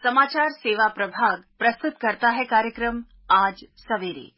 समाचार सेवा प्रभाग प्रस्तुत करता है कार्यक्रम आज सवेरे।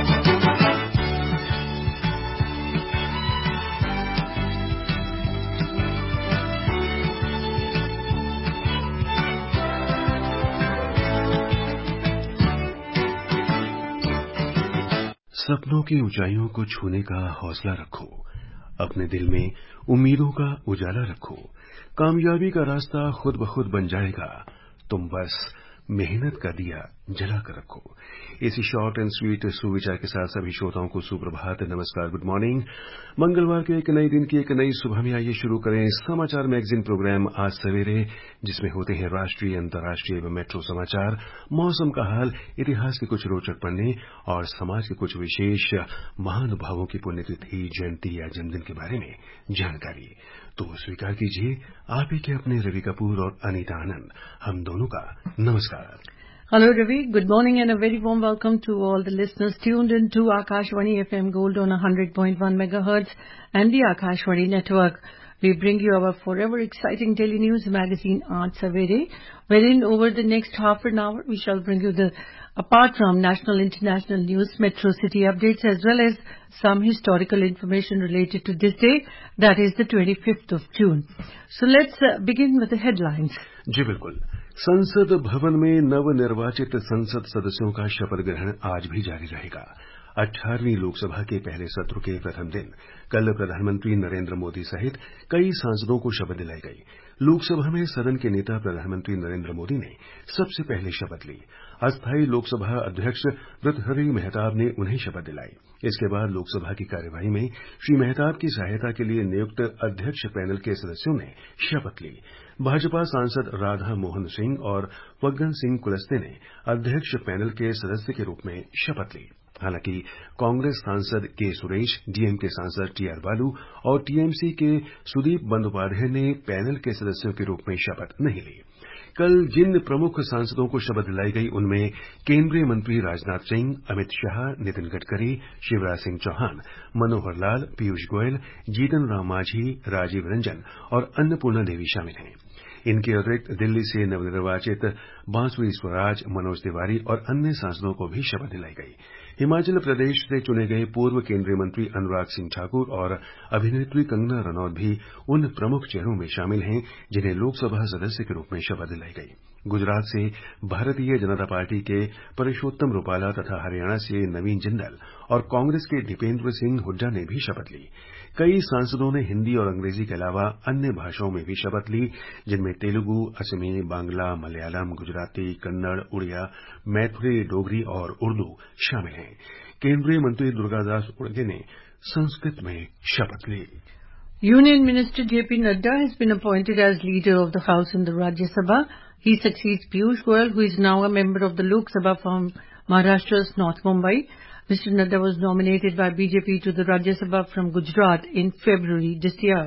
सपनों की ऊंचाइयों को छूने का हौसला रखो, अपने दिल में उम्मीदों का उजाला रखो। कामयाबी का रास्ता खुद ब खुद बन जाएगा, तुम बस मेहनत का दिया जला कर रखो। इसी शॉर्ट एंड स्वीट सुविचार के साथ सभी श्रोताओं को सुप्रभात, नमस्कार, गुड मॉर्निंग। मंगलवार के एक नए दिन की एक नई सुबह में आइए शुरू करें समाचार मैगजीन प्रोग्राम आज सवेरे, जिसमें होते हैं राष्ट्रीय, अंतर्राष्ट्रीय एवं मेट्रो समाचार, मौसम का हाल, इतिहास के कुछ रोचक पन्ने और समाज के कुछ विशेष महानुभावों की पुण्यतिथि, जयंती या जन्मदिन के बारे में जानकारी। तो स्वीकार कीजिए आप ही के अपने रवि कपूर और अनीता आनंद, हम दोनों का नमस्कार। Hello Ravi, good morning and a very warm welcome to all the listeners tuned in to Akashvani FM Gold on 100.1 megahertz and the Akashvani network. We bring you our forever exciting daily news magazine Aaj Savere, wherein over the next half an hour we shall bring you apart from national international news, metro city updates as well as some historical information related to this day, that is the 25th of June. So let's begin with the headlines. जी बिल्कुल। संसद भवन में नवनिर्वाचित संसद सदस्यों का शपथ ग्रहण आज भी जारी रहेगा। 18वीं लोकसभा के पहले सत्र के प्रथम दिन कल प्रधानमंत्री नरेंद्र मोदी सहित कई सांसदों को शपथ दिलाई गई। लोकसभा में सदन के नेता प्रधानमंत्री नरेंद्र मोदी ने सबसे पहले शपथ ली। अस्थायी लोकसभा अध्यक्ष भर्तृहरि मेहताब ने उन्हें शपथ दिलाई। इसके बाद लोकसभा की कार्यवाही में श्री मेहताब की सहायता के लिए नियुक्त अध्यक्ष पैनल के सदस्यों ने शपथ ली। भाजपा सांसद राधा मोहन सिंह और फग्गन सिंह कुलस्ते ने अध्यक्ष पैनल के सदस्य के रूप में शपथ ली। हालांकि कांग्रेस सांसद के सुरेश, डीएमके सांसद टीआर बालू और टीएमसी के सुदीप बंदोपाध्याय ने पैनल के सदस्यों के रूप में शपथ नहीं ली। कल जिन प्रमुख सांसदों को शपथ दिलाई गई उनमें केंद्रीय मंत्री राजनाथ सिंह, अमित शाह, नितिन गडकरी, शिवराज सिंह चौहान, मनोहर लाल, पीयूष गोयल, जीतन राम मांझी, राजीव रंजन और अन्नपूर्णा देवी शामिल हैं। इनके अतिरिक्त दिल्ली से नवनिर्वाचित बांसुरी स्वराज, मनोज तिवारी और अन्य सांसदों को भी शपथ दिलाई गई। हिमाचल प्रदेश से चुने गए पूर्व केंद्रीय मंत्री अनुराग सिंह ठाकुर और अभिनेत्री कंगना रनौत भी उन प्रमुख चेहरों में शामिल हैं जिन्हें लोकसभा सदस्य के रूप में शपथ दिलाई गई। गुजरात से भारतीय जनता पार्टी के परषोत्तम रूपाला तथा हरियाणा से नवीन जिंदल और कांग्रेस के दीपेंद्र सिंह हुड्डा ने भी शपथ ली। कई सांसदों ने हिंदी और अंग्रेजी के अलावा अन्य भाषाओं में भी शपथ ली, जिनमें तेलुगु, असमी, बांग्ला, मलयालम, गुजराती, कन्नड़, उड़िया, मैथिली, डोगरी और उर्दू शामिल हैं। केंद्रीय मंत्री दुर्गादास उड़गे ने संस्कृत में शपथ ली। Union Minister J.P. Nadda has been appointed as leader of the House in the Rajya Sabha. He succeeds Piyush Goyal, who is now a member of the Lok Sabha from Maharashtra's North Mumbai. Mr. Nadda was nominated by BJP to the Rajya Sabha from Gujarat in February this year.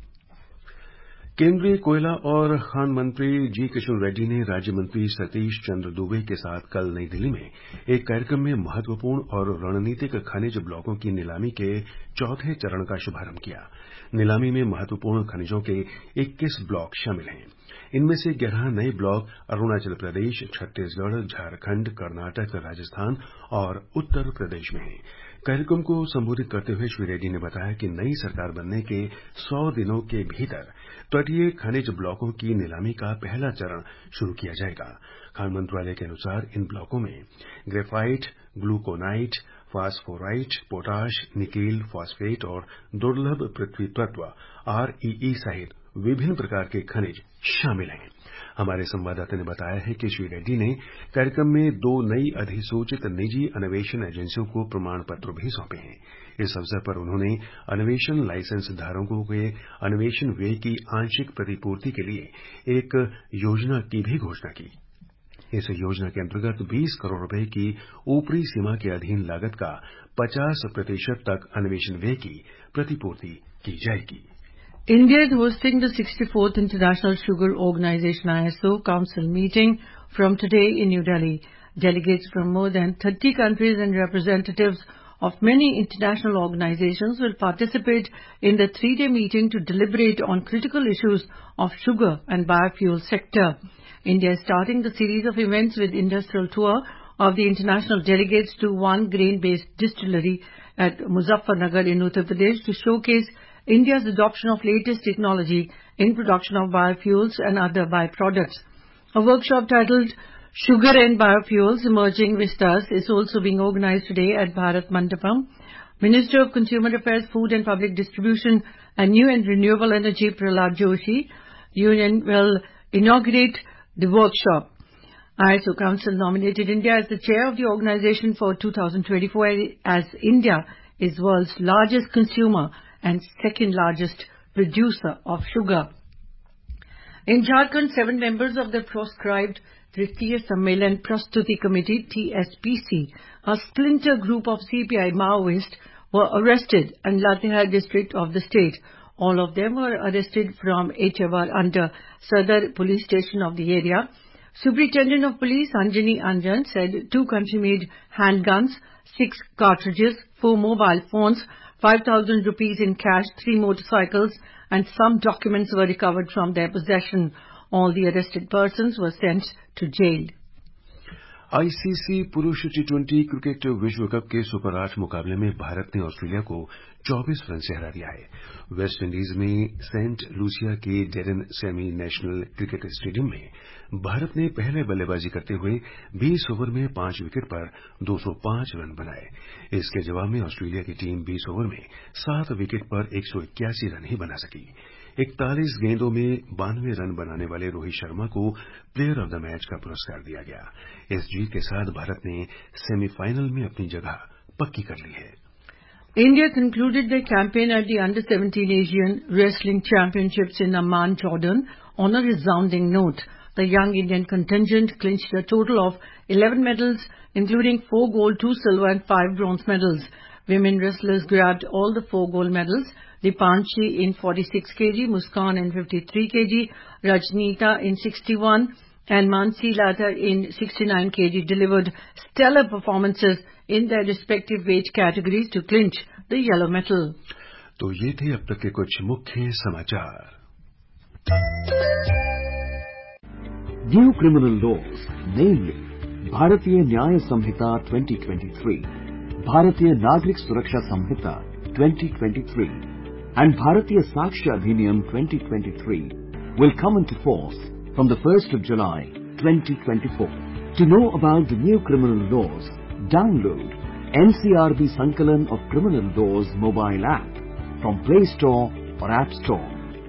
केंद्रीय कोयला और खान मंत्री जी किशन रेड्डी ने राज्य मंत्री सतीश चंद्र दुबे के साथ कल नई दिल्ली में एक कार्यक्रम में महत्वपूर्ण और रणनीतिक खनिज ब्लॉकों की नीलामी के चौथे चरण का शुभारंभ किया। नीलामी में महत्वपूर्ण खनिजों के 21 ब्लॉक शामिल हैं। इनमें से 11 नए ब्लॉक अरुणाचल प्रदेश, छत्तीसगढ़, झारखंड, कर्नाटक, राजस्थान और उत्तर प्रदेश में हैं। कार्यक्रम को संबोधित करते हुए श्री रेड्डी ने बताया कि नई सरकार बनने के 100 दिनों के भीतर तटीय खनिज ब्लॉकों की नीलामी का पहला चरण शुरू किया जाएगा। खान मंत्रालय के अनुसार इन ब्लॉकों में graphite, glauconite, phosphorite, potash, nickel, phosphate और दुर्लभ पृथ्वी तत्व आरईई सहित विभिन्न प्रकार के खनिज शामिल हैं। हमारे संवाददाता ने बताया है कि श्री रेड्डी ने कार्यक्रम में 2 नई अधिसूचित निजी अन्वेषण एजेंसियों को प्रमाण पत्र भी सौंपे हैं। इस अवसर पर उन्होंने अन्वेषण लाइसेंस धारकों के अन्वेषण व्यय की आंशिक प्रतिपूर्ति के लिए एक योजना की भी घोषणा की। इस योजना के अंतर्गत 20 करोड़ रुपए की ऊपरी सीमा के अधीन लागत का 50% तक अन्वेषण व्यय की प्रतिपूर्ति की जाएगी। India is hosting the 64th International Sugar Organization ISO Council meeting from today in New Delhi. Delegates from more than 30 countries and representatives of many international organizations will participate in the 3-day meeting to deliberate on critical issues of sugar and biofuel sector. India is starting the series of events with industrial tour of the international delegates to one grain-based distillery at Muzaffarnagar in Uttar Pradesh to showcase India's adoption of latest technology in production of biofuels and other byproducts. A workshop titled Sugar and Biofuels Emerging Vistas is also being organized today at Bharat Mandapam. Minister of Consumer Affairs, Food and Public Distribution and New and Renewable Energy Prahlad Joshi Union will inaugurate the workshop. ISO Council nominated India as the chair of the organization for 2024 as India is world's largest consumer and second largest producer of sugar. In Jharkhand, 7 members of the proscribed Tritiya Sammelan Prastuti Committee TSPC, a splinter group of CPI Maoists, were arrested in Latehar district of the state. All of them were arrested from Echavar under Sadar police station of the area. Superintendent of Police Anjani Anjan said 2 country-made handguns, 6 cartridges, 4 mobile phones, 5,000 rupees in cash, 3 motorcycles and some documents were recovered from their possession. All the arrested persons were sent to jail. ICC पुरुष टी20 cricket विश्व cup के super 8 मुकाबले में भारत ने Australia को 24 run से हरा दिया है। वेस्ट इंडीज में सेंट लूसिया के Daren Sammy National Cricket Stadium में भारत ने पहले बल्लेबाजी करते हुए 20 ओवर में 5 विकेट पर 205 रन बनाए। इसके जवाब में ऑस्ट्रेलिया की टीम 20 ओवर में 7 विकेट पर 181 रन ही बना सकी। 41 गेंदों में 92 रन बनाने वाले रोहित शर्मा को प्लेयर ऑफ द मैच का पुरस्कार दिया गया। इस जीत के साथ भारत ने सेमीफाइनल में अपनी जगह पक्की कर ली है। India concluded their campaign at the Under-17 Asian Wrestling Championships in Amman, Jordan on a resounding note. The young Indian contingent clinched a total of 11 medals, including 4 gold, 2 silver and 5 bronze medals. Women wrestlers grabbed all the 4 gold medals. Dipanshi in 46 kg, Muskan in 53 kg, Rajneeta in 61 and Mansi Latha in 69 kg delivered stellar performances in their respective weight categories to clinch the yellow medal. तो ये थे अब तक के कुछ मुख्य समाचार। New criminal laws, namely Bharatiya Nyaya Samhita 2023, Bharatiya Nagrik Suraksha Samhita 2023 and Bharatiya Sakshya Adhiniyam 2023 will come into force from the 1st of July 2024. To know about the new criminal laws, download NCRB Sankalan of Criminal Laws mobile app from Play Store or App Store.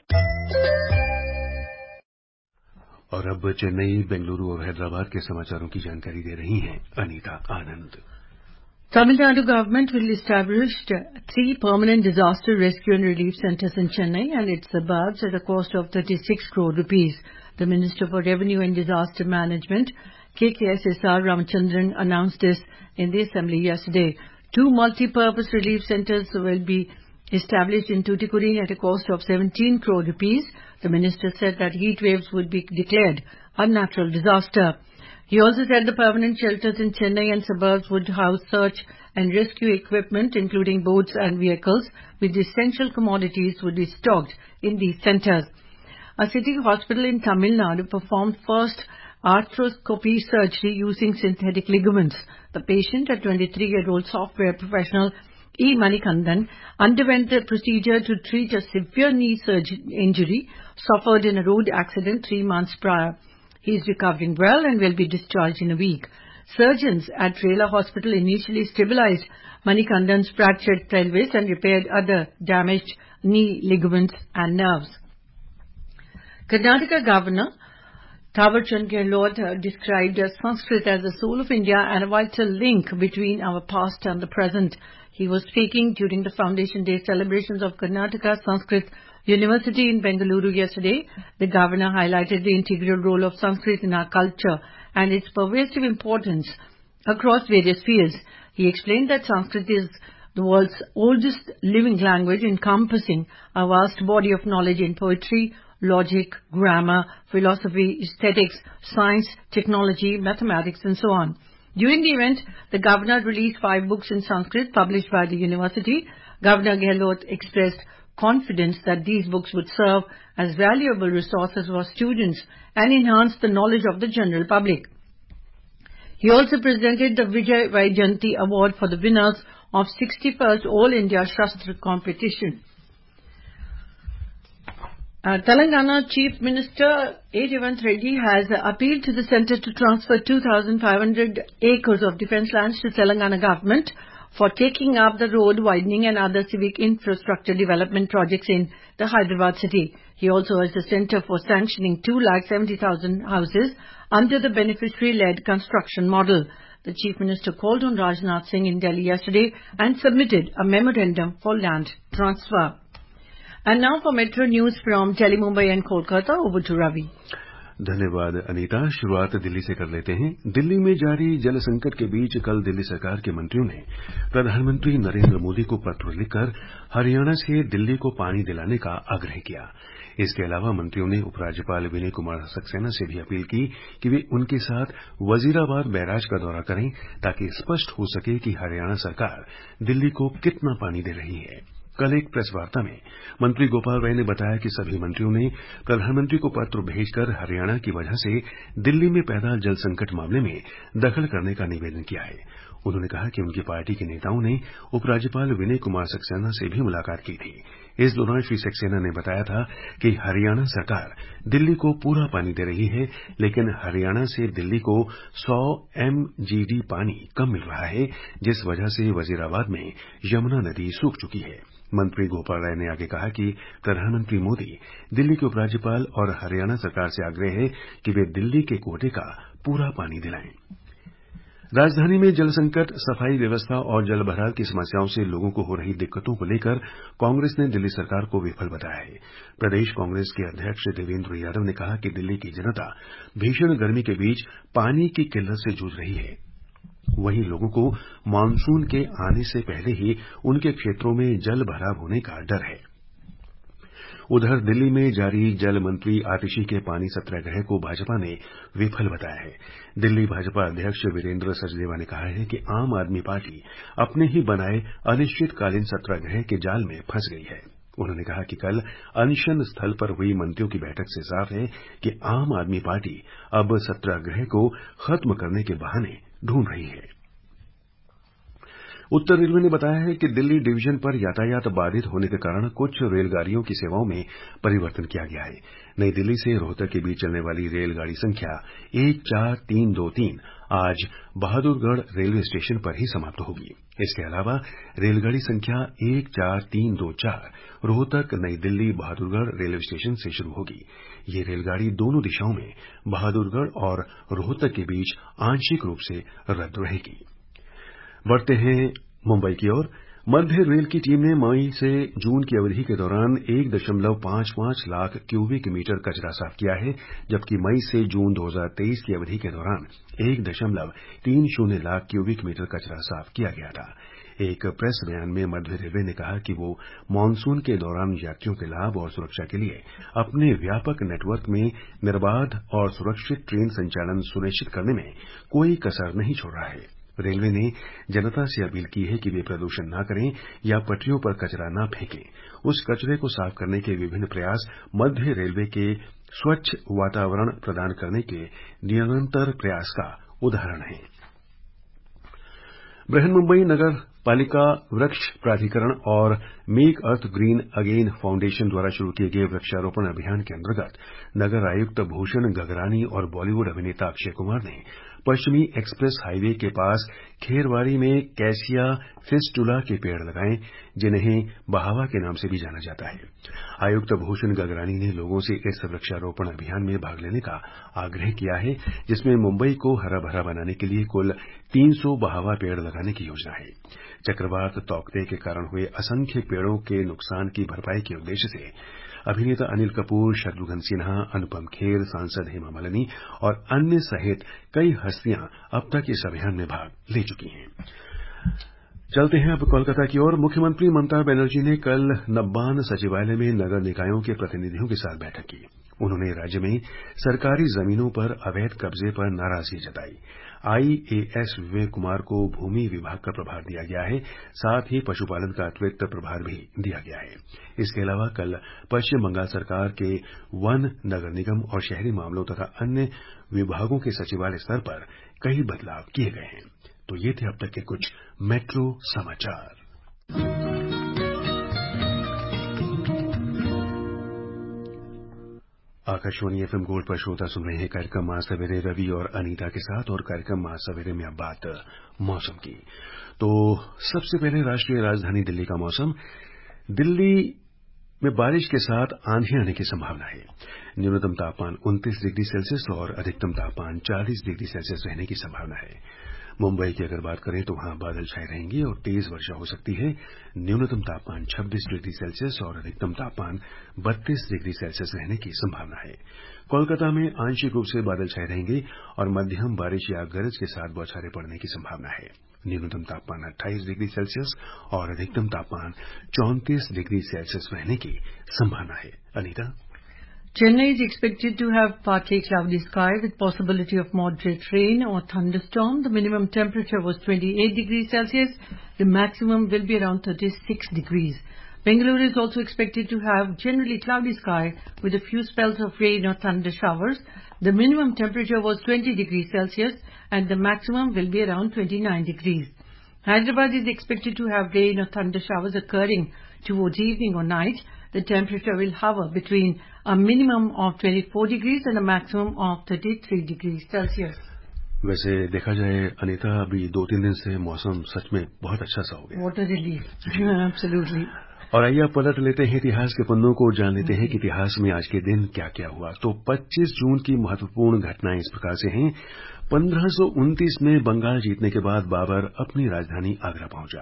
और अब चेन्नई, बेंगलुरु और हैदराबाद के समाचारों की जानकारी दे रही हैं अनीता आनंद। Tamil Nadu government will establish 3 permanent disaster rescue and relief centers in Chennai and its suburbs at a cost of 36 crore rupees. The Minister for Revenue and Disaster Management, KKSSR Ramachandran, announced this in the Assembly yesterday. 2 multi-purpose relief centers will be established in Tuticorin at a cost of 17 crore rupees. The minister said that heat waves would be declared a natural disaster. He also said the permanent shelters in Chennai and suburbs would house search and rescue equipment, including boats and vehicles, with essential commodities would be stocked in these centers. A city hospital in Tamil Nadu performed first arthroscopy surgery using synthetic ligaments. The patient, a 23-year-old software professional, E. Manikandan, underwent the procedure to treat a severe knee injury suffered in a road accident 3 months prior. He is recovering well and will be discharged in a week. Surgeons at Rela Hospital initially stabilized Manikandan's fractured pelvis and repaired other damaged knee ligaments and nerves. Karnataka Governor Thawarchand Gehlot described Sanskrit as the soul of India and a vital link between our past and the present. He was speaking during the Foundation Day celebrations of Karnataka Sanskrit University in Bengaluru yesterday. The governor highlighted the integral role of Sanskrit in our culture and its pervasive importance across various fields. He explained that Sanskrit is the world's oldest living language, encompassing a vast body of knowledge in poetry, logic, grammar, philosophy, aesthetics, science, technology, mathematics, and so on. During the event, the governor released 5 books in Sanskrit published by the university. Governor Gehlot expressed confidence that these books would serve as valuable resources for students and enhance the knowledge of the general public. He also presented the Vijay Vaijayanti Award for the winners of 61st All India Shastra Competition. Telangana Chief Minister A. Revant Reddy has appealed to the centre to transfer 2,500 acres of defence lands to Telangana government for taking up the road widening and other civic infrastructure development projects in the Hyderabad city. He also urged the centre for sanctioning 2,70,000 houses under the beneficiary-led construction model. The Chief Minister called on Rajnath Singh in Delhi yesterday and submitted a memorandum for land transfer. And now for Metro News from Delhi, Mumbai and Kolkata. Over to Ravi. धन्यवाद अनीता। शुरुआत दिल्ली से कर लेते हैं। दिल्ली में जारी जल संकट के बीच कल दिल्ली सरकार के मंत्रियों ने प्रधानमंत्री नरेंद्र मोदी को पत्र लिखकर हरियाणा से दिल्ली को पानी दिलाने का आग्रह किया। इसके अलावा मंत्रियों ने उपराज्यपाल विनय कुमार सक्सेना से भी अपील की कि वे उनके साथ वजीराबाद बैराज का दौरा करें ताकि स्पष्ट हो सके कि हरियाणा सरकार दिल्ली को कितना पानी दे रही है। कल एक प्रेस वार्ता में मंत्री गोपाल राय ने बताया कि सभी मंत्रियों ने प्रधानमंत्री को पत्र भेजकर हरियाणा की वजह से दिल्ली में पैदा जल संकट मामले में दखल करने का निवेदन किया है। उन्होंने कहा कि उनकी पार्टी के नेताओं ने उपराज्यपाल विनय कुमार सक्सेना से भी मुलाकात की थी। इस दौरान श्री सक्सेना ने बताया था कि हरियाणा सरकार दिल्ली को पूरा पानी दे रही है, लेकिन हरियाणा से दिल्ली को 100 MGD पानी कम मिल रहा है, जिस वजह से वजीराबाद में यमुना नदी सूख चुकी है। मंत्री गोपाल राय ने आगे कहा कि प्रधानमंत्री मोदी दिल्ली के उपराज्यपाल और हरियाणा सरकार से आग्रह है कि वे दिल्ली के कोटे का पूरा पानी दिलाएं। राजधानी में जल संकट, सफाई व्यवस्था और जल भराव की समस्याओं से लोगों को हो रही दिक्कतों को लेकर कांग्रेस ने दिल्ली सरकार को विफल बताया है। प्रदेश कांग्रेस के अध्यक्ष देवेंद्र यादव ने कहा कि दिल्ली की जनता भीषण गर्मी के बीच पानी की किल्लत से जूझ रही है। वहीं लोगों को मानसून के आने से पहले ही उनके क्षेत्रों में जल भराव होने का डर है। उधर दिल्ली में जारी जल मंत्री आतिशी के पानी सत्याग्रह को भाजपा ने विफल बताया है। दिल्ली भाजपा अध्यक्ष वीरेंद्र सचदेवा ने कहा है कि आम आदमी पार्टी अपने ही बनाए अनिश्चितकालीन सत्याग्रह के जाल में फंस गई है। उन्होंने कहा कि कल अनशन स्थल पर हुई मंत्रियों की बैठक से साफ है कि आम आदमी पार्टी अब सत्याग्रह को खत्म करने के बहाने ढूंढ रही है। उत्तर रेलवे ने बताया है कि दिल्ली डिवीजन पर यातायात बाधित होने के कारण कुछ रेलगाड़ियों की सेवाओं में परिवर्तन किया गया है। नई दिल्ली से रोहतक के बीच चलने वाली रेलगाड़ी संख्या 14323 आज बहादुरगढ़ रेलवे स्टेशन पर ही समाप्त होगी। इसके अलावा रेलगाड़ी संख्या 14324 रोहतक नई दिल्ली बहादुरगढ़ रेलवे स्टेशन से शुरू होगी। ये रेलगाड़ी दोनों दिशाओं में बहादुरगढ़ और रोहतक के बीच आंशिक रूप से रद्द रहेगी। बढ़ते हैं मुंबई की ओर। मध्य रेल की टीम ने मई से जून की अवधि के दौरान 1.55 लाख क्यूबिक मीटर कचरा साफ किया है, जबकि मई से जून 2023 की अवधि के दौरान 1.30 लाख क्यूबिक मीटर कचरा साफ किया गया था। एक प्रेस बयान में मध्य रेलवे ने कहा कि वो मानसून के दौरान यात्रियों के लाभ और सुरक्षा के लिए अपने व्यापक नेटवर्क में निर्बाध और सुरक्षित ट्रेन संचालन सुनिश्चित करने में कोई कसर नहीं छोड़ रहा है। रेलवे ने जनता से अपील की है कि वे प्रदूषण न करें या पटरियों पर कचरा न फेंकें। उस कचरे को साफ करने के विभिन्न प्रयास मध्य रेलवे के स्वच्छ वातावरण प्रदान करने के निरंतर प्रयास का उदाहरण है। बृहन्मुंबई नगर पालिका वृक्ष प्राधिकरण और Make Earth Green Again Foundation द्वारा शुरू किए गए वृक्षारोपण अभियान के अंतर्गत नगर आयुक्त भूषण गगरानी और बॉलीवुड अभिनेता अक्षय कुमार ने पश्चिमी एक्सप्रेस हाईवे के पास खेरवाड़ी में कैसिया फिस्टुला के पेड़ लगाए, जिन्हें बहावा के नाम से भी जाना जाता है। आयुक्त भूषण गगरानी ने लोगों से इस वृक्षारोपण अभियान में भाग लेने का आग्रह किया है, जिसमें मुंबई को हरा भरा बनाने के लिए कुल 300 बहावा पेड़ लगाने की योजना है। चक्रवात तौकते के कारण हुए असंख्य पेड़ों के नुकसान की भरपाई के उद्देश्य से अभिनेता अनिल कपूर, शत्रुघ्न सिन्हा, अनुपम खेर, सांसद हेमा मालिनी और अन्य सहित कई हस्तियां अब तक इस अभियान में भाग ले चुकी हैं। चलते हैं अब कोलकाता की ओर। मुख्यमंत्री ममता बनर्जी ने कल नब्बान सचिवालय में नगर निकायों के प्रतिनिधियों के साथ बैठक की। उन्होंने राज्य में सरकारी जमीनों पर अवैध कब्जे पर नाराजगी जताई। आईएएस विवेक कुमार को भूमि विभाग का प्रभार दिया गया है, साथ ही पशुपालन का अतिरिक्त प्रभार भी दिया गया है। इसके अलावा कल पश्चिम बंगाल सरकार के वन, नगर निगम और शहरी मामलों तथा अन्य विभागों के सचिवालय स्तर पर कई बदलाव किए गए हैं। तो ये थे अब तक के कुछ मेट्रो समाचार। आकाशवाणी एफएम गोल्ड पर श्रोता सुन रहे हैं कार्यक्रम आज सवेरे रवि और अनीता के साथ। और कार्यक्रम आज सवेरे में अब बात मौसम की। तो सबसे पहले राष्ट्रीय राजधानी दिल्ली का मौसम। दिल्ली में बारिश के साथ आंधी आने की संभावना है। न्यूनतम तापमान 29 डिग्री सेल्सियस और अधिकतम तापमान 40 डिग्री सेल्सियस रहने की संभावना है। मुंबई की अगर बात करें तो वहां बादल छाए रहेंगे और तेज वर्षा हो सकती है। न्यूनतम तापमान 26 डिग्री सेल्सियस और अधिकतम तापमान 32 डिग्री सेल्सियस रहने की संभावना है। कोलकाता में आंशिक रूप से बादल छाए रहेंगे और मध्यम बारिश या गरज के साथ बौछारें पड़ने की संभावना है। न्यूनतम तापमान 28 डिग्री सेल्सियस और अधिकतम तापमान 34 डिग्री सेल्सियस रहने की संभावना है। Anita, Chennai is expected to have partly cloudy sky with possibility of moderate rain or thunderstorm. The minimum temperature was 28 degrees Celsius. The maximum will be around 36 degrees. Bengaluru is also expected to have generally cloudy sky with a few spells of rain or thunder showers. The minimum temperature was 20 degrees Celsius and the maximum will be around 29 degrees. Hyderabad is expected to have rain or thunder showers occurring towards evening or night. The temperature will hover between a minimum of 24 degrees and a maximum of 33 degrees Celsius. वैसे देखा जाए अनीता, अभी 2-3 दिन से मौसम सच में बहुत अच्छा सा हो गया। What a relief. Absolutely. और आइए अब पलट लेते हैं इतिहास के पन्नों को, जान लेते हैं कि इतिहास में आज के दिन क्या क्या हुआ। तो 25 जून की महत्वपूर्ण घटनाएं इस प्रकार से हैं। 1529 में बंगाल जीतने के बाद बाबर अपनी राजधानी आगरा पहुंचा।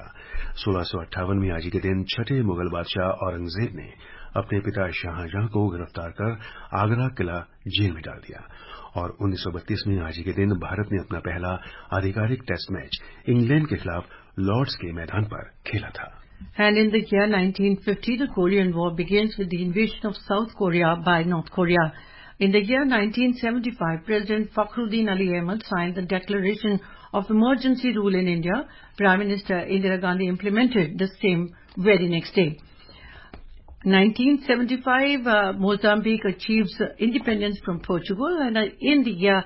1658 में आज के दिन छठे मुगल बादशाह औरंगजेब ने अपने पिता शाहजहां को गिरफ्तार कर आगरा किला जेल में डाल दिया। और 1932 में आज के दिन भारत ने अपना पहला आधिकारिक टेस्ट मैच इंग्लैंड के खिलाफ लॉर्ड्स के मैदान पर खेला था। And in the year 1950, the Korean War begins with the invasion of South Korea by North Korea. In the year 1975, President Fakhruddin Ali Ahmad signed the Declaration of Emergency Rule in India. Prime Minister Indira Gandhi implemented the same very next day. 1975, Mozambique achieves independence from Portugal, and in the year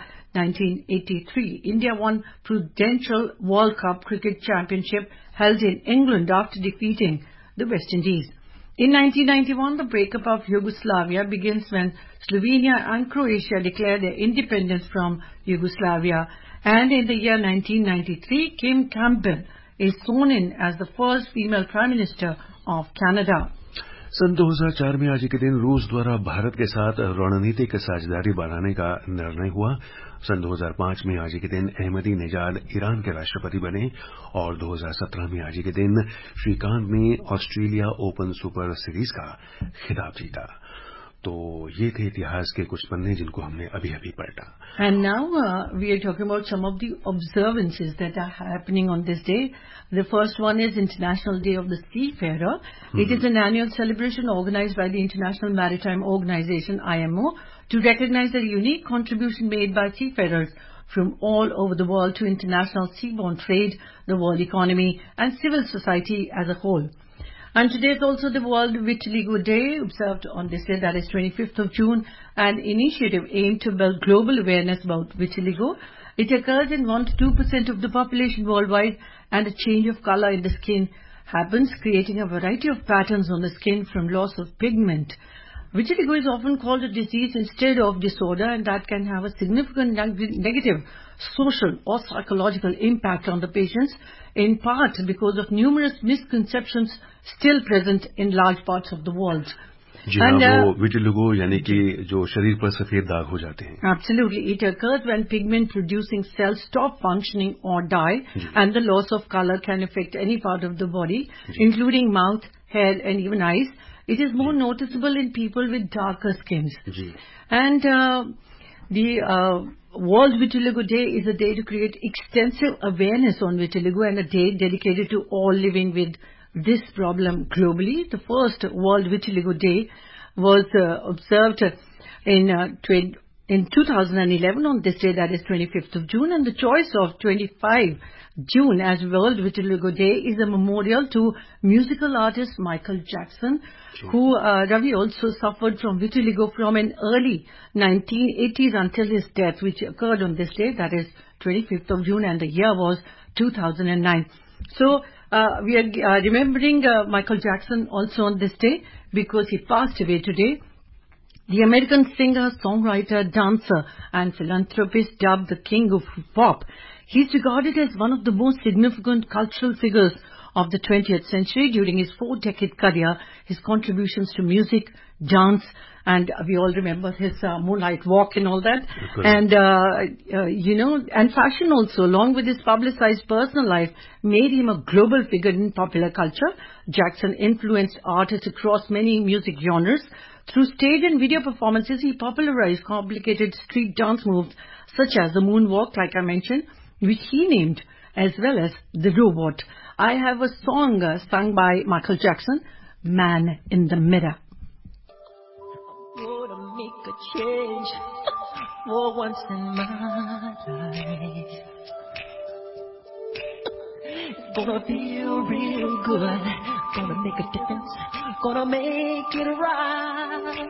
1983, India won Prudential World Cup Cricket Championship held in England after defeating the West Indies. In 1991, the breakup of Yugoslavia begins when Slovenia and Croatia declare their independence from Yugoslavia. And in the year 1993, Kim Campbell is sworn in as the first female Prime Minister of Canada. सन 2004 में आज के दिन रूस द्वारा भारत के साथ रणनीतिक साझेदारी बढ़ाने का निर्णय हुआ। सन 2005 में आज के दिन अहमदीनेजाद ईरान के राष्ट्रपति बने और 2017 में आज के दिन श्रीकांत ने ऑस्ट्रेलिया ओपन सुपर सीरीज का खिताब जीता। तो ये थे इतिहास के कुछ पन्ने जिनको हमने अभी अभी पढ़ा। And now we are talking about some of the observances that are happening on this day. The first one is International Day of the Seafarer. It is an annual celebration organized by the International Maritime Organization (IMO) to recognize the unique contribution made by seafarers from all over the world to international seaborne trade, the world economy, and civil society as a whole. And today is also the World Vitiligo Day, observed on this day, that is 25th of June, an initiative aimed to build global awareness about vitiligo. It occurs in 1 to 2% of the population worldwide, and a change of color in the skin happens, creating a variety of patterns on the skin from loss of pigment. Vitiligo is often called a disease instead of disorder, and that can have a significant negative social or psychological impact on the patients, in part because of numerous misconceptions still present in large parts of the world. जी हाँ, वो vitiligo यानी कि जो शरीर पर सफेद दाग हो जाते हैं। Absolutely. It occurs when pigment producing cells stop functioning or die, and the loss of color can affect any part of the body, including mouth, hair, and even eyes. It is more noticeable in people with darker skins. And the World Vitiligo Day is a day to create extensive awareness on vitiligo, and a day dedicated to all living with this problem globally. The first World Vitiligo Day was observed in 2011 on this day, that is 25th of June, and the choice of 25 June as World Vitiligo Day is a memorial to musical artist Michael Jackson, who Ravi also suffered from vitiligo from an early 1980s until his death, which occurred on this day, that is 25th of June, and the year was 2009. So we are remembering Michael Jackson also on this day because he passed away today. The American singer, songwriter, dancer, and philanthropist dubbed the King of Pop. He's regarded as one of the most significant cultural figures of the 20th century. During his 4-decade career, his contributions to music, dance, and we all remember his Moonlight Walk and all that. And, and fashion also, along with his publicized personal life, made him a global figure in popular culture. Jackson influenced artists across many music genres. Through stage and video performances, he popularized complicated street dance moves such as the moonwalk, like I mentioned, which he named, as well as the robot. I have a song sung by Michael Jackson, Man in the Mirror. Gonna make a change for once in my life. Gonna feel real good. Gonna make a difference. Gonna make it right.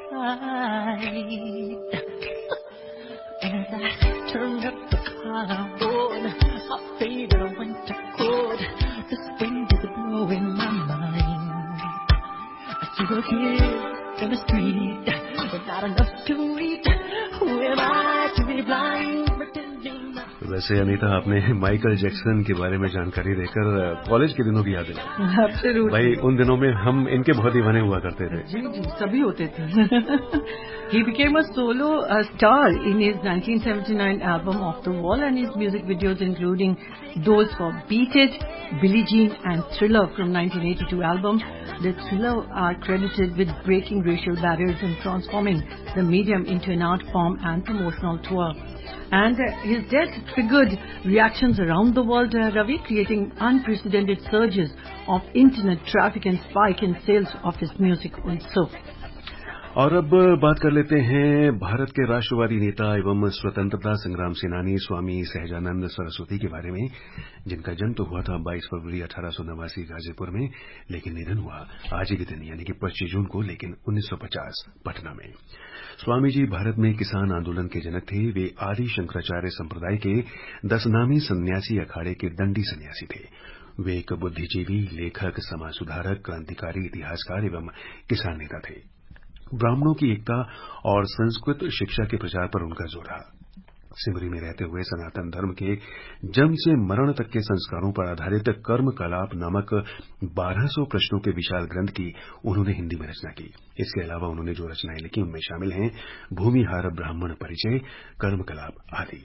As I turn up the collarbone, my favorite winter coat. This wind is blowing my mind. I see a kid in the street, but not enough to eat. Who am I to be blind, pretending? वैसे अनीता, आपने Michael Jackson के बारे में जानकारी देकर college के दिनों की याद दिलाई। भाई, उन दिनों में हम इनके बहुत दीवाने हुआ करते थे। जी जी, सभी होते थे। He became a solo star in his 1979 album Off the Wall, and his music videos including those for Beat It, Billie Jean and Thriller from 1982 album. The Thriller are credited with breaking racial barriers and transforming the medium into an art form and promotional tour. And his death triggered reactions around the world, Ravi, creating unprecedented surges of internet traffic and spike in sales of his music also. और अब बात कर लेते हैं भारत के राष्ट्रवादी नेता एवं स्वतंत्रता संग्राम सेनानी स्वामी सहजानंद सरस्वती के बारे में, जिनका जन्म तो हुआ था 22 फरवरी 1889 गाजीपुर में, लेकिन निधन हुआ आज ही के दिन यानी कि 25 जून को, लेकिन 1950 पटना में। स्वामी जी भारत में किसान आंदोलन के जनक थे। वे आदि शंकराचार्य संप्रदाय के 10 नामी सन्यासी अखाड़े के दंडी सन्यासी थे। वे एक बुद्धिजीवी, लेखक, समाज सुधारक, क्रांतिकारी, इतिहासकार एवं किसान नेता थे। ब्राह्मणों की एकता और संस्कृत शिक्षा के प्रचार पर उनका जोर रहा। सिमरी में रहते हुए सनातन धर्म के जन्म से मरण तक के संस्कारों पर आधारित कर्म कलाप नामक 1200 प्रश्नों के विशाल ग्रंथ की उन्होंने हिंदी में रचना की। इसके अलावा उन्होंने जो रचनाएं लिखी उनमें शामिल हैं भूमिहार ब्राह्मण परिचय, कर्म कलाप आदि।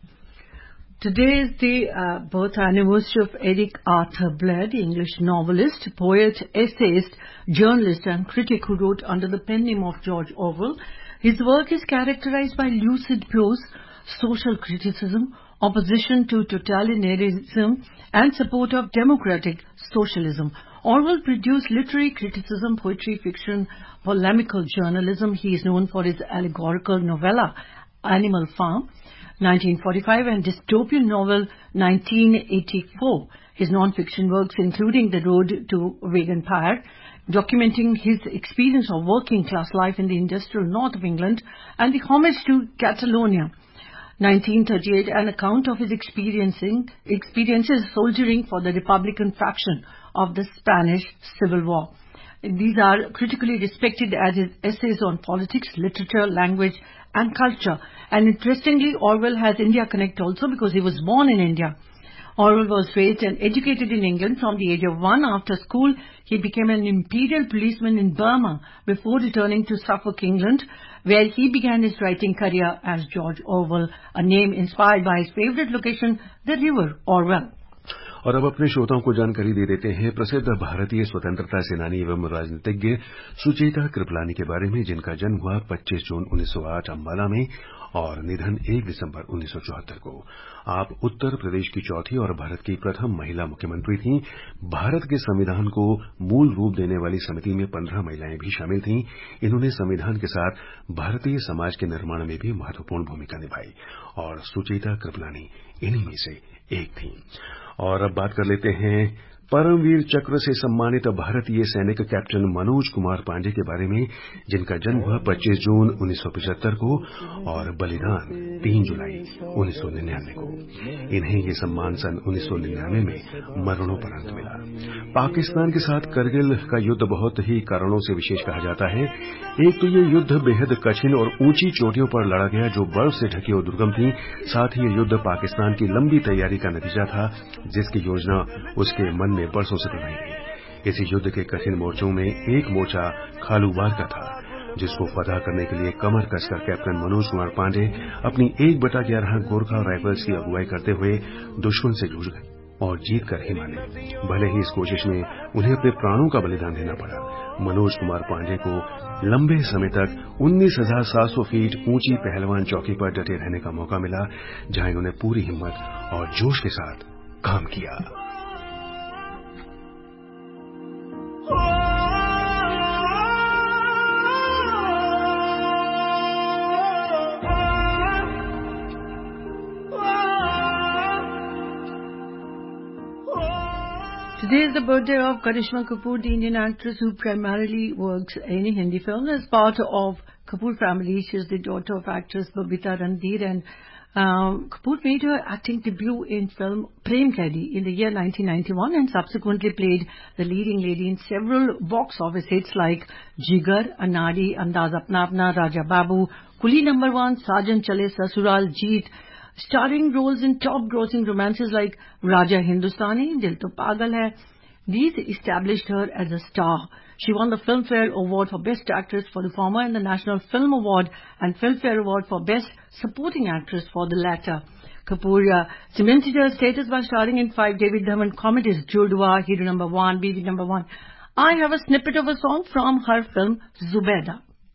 Today is the birth anniversary of Eric Arthur Blair, the English novelist, poet, essayist, journalist and critic who wrote under the pen name of George Orwell. His work is characterized by lucid prose, social criticism, opposition to totalitarianism and support of democratic socialism. Orwell produced literary criticism, poetry, fiction, polemical journalism. He is known for his allegorical novella, Animal Farm, 1945, and dystopian novel 1984. His non-fiction works including The Road to Wagenpire, documenting his experience of working class life in the industrial north of England, and The Homage to Catalonia, 1938, an account of his experiences soldiering for the Republican faction of the Spanish Civil War. These are critically respected as his essays on politics, literature, language and culture. And interestingly, Orwell has India Connect also because he was born in India. Orwell was raised and educated in England from the age of 1. After school, he became an imperial policeman in Burma before returning to Suffolk, England, where he began his writing career as George Orwell, a name inspired by his favorite location, the River Orwell. और अब अपने श्रोताओं को जानकारी दे देते हैं प्रसिद्ध भारतीय स्वतंत्रता सेनानी एवं राजनीतिज्ञ सुचेता कृपलानी के बारे में, जिनका जन्म हुआ 25 जून 1908 अम्बाला में और निधन 1 दिसंबर 1974 को। आप उत्तर प्रदेश की चौथी और भारत की प्रथम महिला मुख्यमंत्री थीं। भारत के संविधान को मूल रूप देने वाली समिति में 15 महिलाएं भी शामिल थीं। इन्होंने संविधान के साथ भारतीय समाज के निर्माण में भी महत्वपूर्ण भूमिका निभाई और सुचेता कृपलानी इन्हीं में से एक थीं। और अब बात कर लेते हैं परमवीर चक्र से सम्मानित भारतीय सैनिक कैप्टन मनोज कुमार पांडे के बारे में, जिनका जन्म हुआ 25 जून 1975 को और बलिदान 3 जुलाई 1999 को। इन्हें ये सम्मान सन 1999 में मरणोपरांत मिला। पाकिस्तान के साथ करगिल का युद्ध बहुत ही कारणों से विशेष कहा जाता है। एक तो ये युद्ध बेहद कठिन और ऊंची चोटियों पर लड़ा गया जो बर्फ से ढकी और दुर्गम थी। साथ ही ये युद्ध पाकिस्तान की लंबी तैयारी का नतीजा था, जिसकी योजना उसके मन में बरसों से बनाई गई। इसी युद्ध के कठिन मोर्चों में एक मोर्चा खालूबार का था, जिसको फतह करने के लिए कमर कसकर कैप्टन मनोज कुमार पांडे अपनी 1/11 गोरखा राइफल्स की अगुवाई करते हुए दुश्मन से जूझ गए और जीत कर ही माने। भले ही इस कोशिश में उन्हें अपने प्राणों का बलिदान देना पड़ा। मनोज कुमार पांडे को लंबे समय तक 19,700 फीट ऊंची पहलवान चौकी पर डटे रहने का मौका मिला, जहां इन्होंने पूरी हिम्मत और जोश के साथ काम किया। Today is the birthday of Karishma Kapoor, the Indian actress who primarily works in Hindi films. As part of Kapoor family, she is the daughter of actress Babita Randhir, and Kapoor made her acting debut in film Prem Kaidi in the year 1991 and subsequently played the leading lady in several box office hits like Jigar, Anari, Andaz Apna Apna, Raja Babu, Kuli No. 1, Sajan Chale Sasural, Jeet, starring roles in top-grossing romances like Raja Hindustani, Dil To Pagal Hai. These established her as a star. She won the Filmfare Award for Best Actress for the former and the National Film Award and Filmfare Award for Best Supporting Actress for the latter. Kapoor cemented her status by starring in 5 David Dhawan comedies, Judwa, Hero No. 1, Bibi No. 1. I have a snippet of a song from her film Zubeda.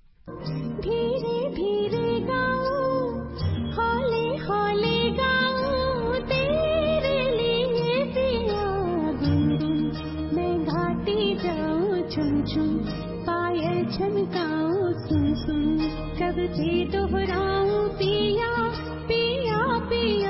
पायल छनकाऊं सुन सुन कब से दोहराऊं पिया पिया पिया।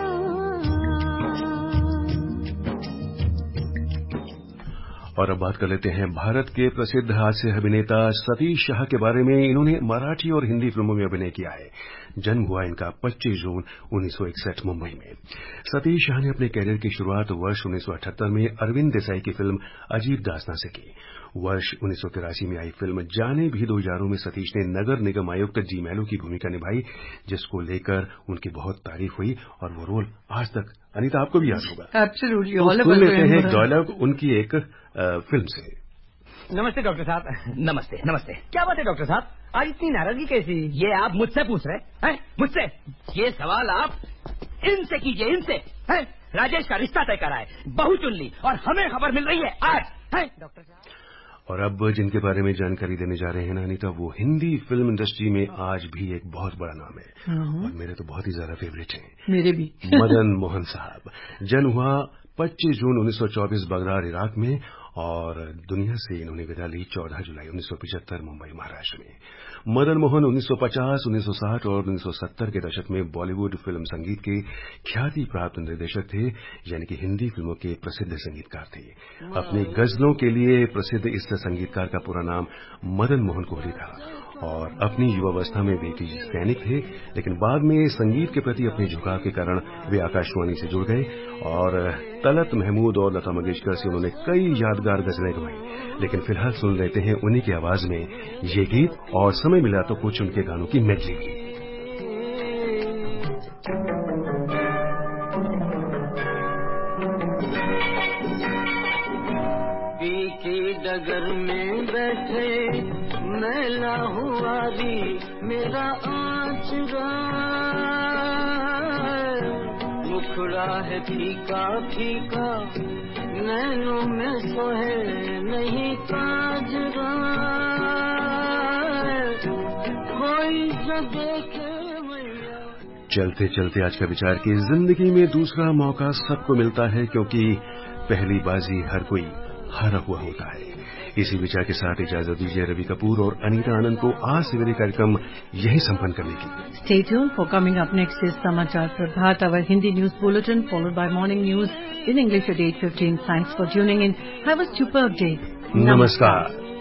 और अब बात कर लेते हैं भारत के प्रसिद्ध हास्य अभिनेता सतीश शाह के बारे में। इन्होंने मराठी और हिंदी फिल्मों में अभिनय किया है। जन्म हुआ इनका 25 जून 1961 मुंबई में। सतीश शाह ने अपने कैरियर की शुरुआत वर्ष 1978 में अरविंद देसाई की फिल्म अजीब दास्तां से की। वर्ष 1983 में आई फिल्म जाने भी दो यारों में सतीश ने नगर निगम आयुक्त जी मैलो की भूमिका निभाई, जिसको लेकर उनकी बहुत तारीफ हुई और वो रोल आज तक, अनीता, आपको भी याद होगा। Absolutely, तो सुन लेते हैं डायलॉग उनकी एक फिल्म से। नमस्ते डॉक्टर साहब। नमस्ते नमस्ते। क्या बात है डॉक्टर साहब, आज इतनी नाराजगी कैसी? ये आप मुझसे पूछ रहे हैं? मुझसे ये सवाल आप इनसे कीजिए, इनसे। हैं? राजेश का रिश्ता तय करा है, बहू चुन ली और हमें खबर मिल रही है आज। हैं डॉक्टर साहब। और अब जिनके बारे में जानकारी देने जा रहे हैं ना अनीता, वो हिंदी फिल्म इंडस्ट्री में आज भी एक बहुत बड़ा नाम है और मेरे तो बहुत ही ज्यादा फेवरेट हैं। मेरे भी। मदन मोहन साहब। जन्म हुआ 25 जून 1924 बगदाद, इराक में और दुनिया से इन्होंने विदा ली 14 जुलाई 1975 मुंबई, महाराष्ट्र में। मदन मोहन 1950, 1960 और 1970 के दशक में बॉलीवुड फिल्म संगीत के ख्याति प्राप्त निर्देशक थे, यानी कि हिंदी फिल्मों के प्रसिद्ध संगीतकार थे। अपनी गजलों के लिए प्रसिद्ध इस संगीतकार का पूरा नाम मदन मोहन कोहली था और अपनी युवावस्था में वे भी सैनिक थे, लेकिन बाद में संगीत के प्रति अपने झुकाव के कारण वे आकाशवाणी से जुड़ गए और तलत महमूद और लता मंगेशकर से उन्होंने कई यादगार गजलें गवाई। लेकिन फिलहाल सुन लेते हैं उन्हीं की आवाज में ये गीत और समय मिला तो कुछ उनके गानों की मेडली। डगर में बैठे मैला हुआ भी मेरा आचरा, मुखड़ा है फीका फीका नैनों में सोहे नहीं काजरा, कोई जो देखे चलते चलते आज का विचार कि जिंदगी में दूसरा मौका सबको मिलता है, क्योंकि पहली बाजी हर कोई हारा हुआ होता है। इसी विचार के साथ इजाजत दीजिए रवि कपूर और अनीता आनंद को आज सवेरे कार्यक्रम यही संपन्न करने की। Stay tuned for coming up next is Samachar Prabhat, our Hindi news bulletin, followed by morning news in English at 8:15. Thanks for tuning in. Have a superb day. नमस्कार।